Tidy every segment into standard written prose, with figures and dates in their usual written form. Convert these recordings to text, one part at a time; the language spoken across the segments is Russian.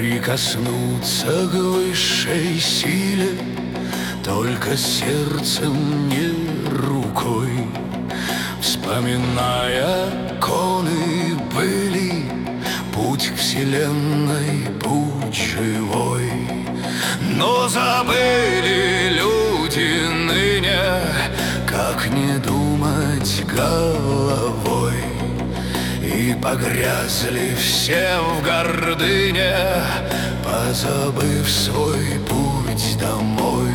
прикоснуться к высшей силе, только сердцем, не рукой. Вспоминая коны были, путь к вселенной, путь живой. Но забыли люди ныне, как не думать головой. И погрязли все в гордыне, позабыв свой путь домой.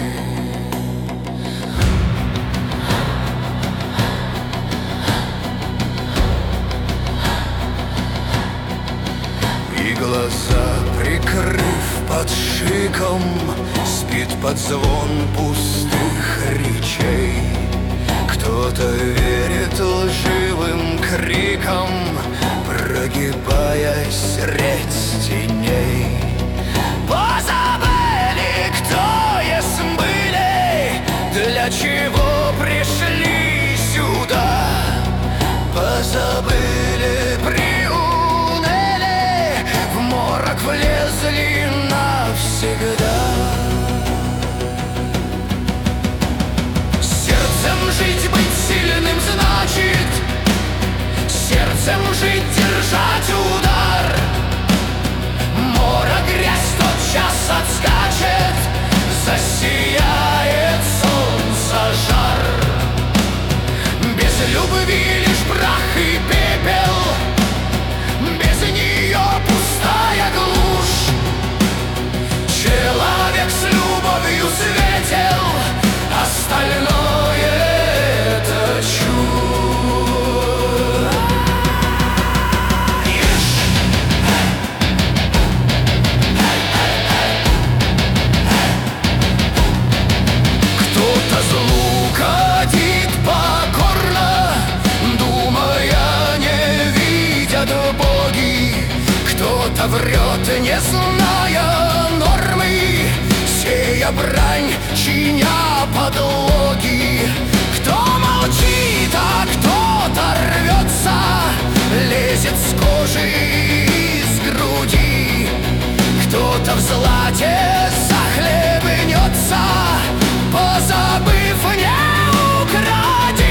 И глаза прикрыв под шиком, спит под звон пустых речей. Кто-то верит лживым крикам, прогибаясь средь теней. Позабыли, кто есть были, для чего пришли сюда. Позабыли, приуныли, в морок влезли навсегда. Жить, быть сильным значит сердцем жить, держать удар. Море, грязь тотчас отскачет, засияет солнце жар. Без любви лишь прах и пепел, без нее пустая глушь. Человек с любовью светел, остальное кто-то злу катит покорно, думая, не видят боги. Кто-то врет, не зная нормы, сея брань, чиня подлоги. Кто молчит, а кто-то рвется, лезет с кожи и с груди. Кто-то в злате захлебнется, позабыв не укради.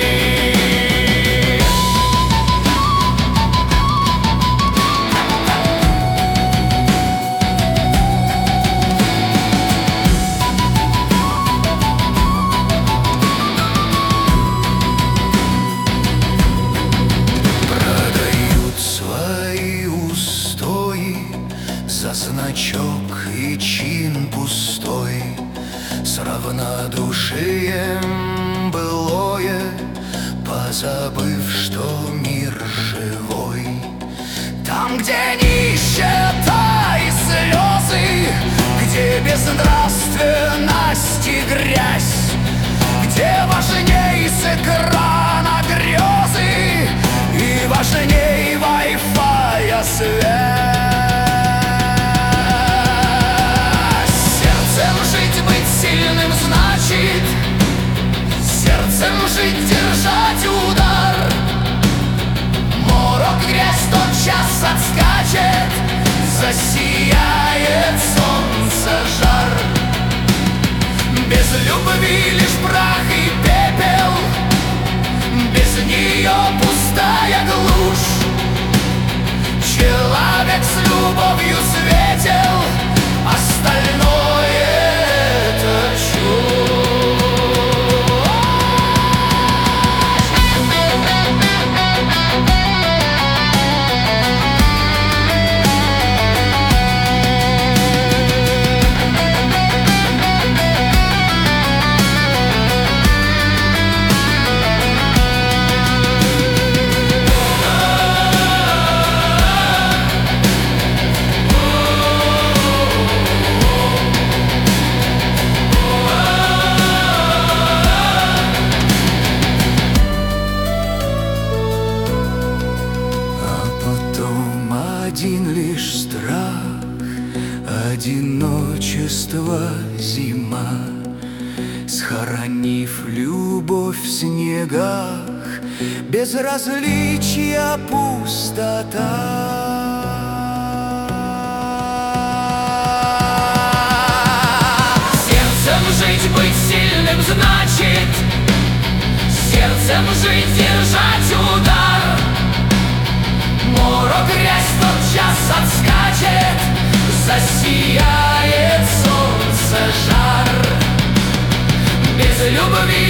За значок и чин пустой, с равнодушием былое, позабыв, что мир живой. Там, где нищета и слезы, где безнравственность и грязь, где важней с экрана грезы и важней Wi-Fi связь. Сильным значит сердцем жить, держать удар. Морок, грязь тотчас отскачет, засияет солнце жар. Без любви лишь прах и пепел, без нее пустая глушь. Человек с любовью светел, остальное это чушь. Один лишь страх, одиночество, зима, схоронив любовь в снегах, безразличия, пустота. быть сильным значит сердцем жить, держать удар. Морок, грязь тотчас отскачет, засияет солнце жар. Без любви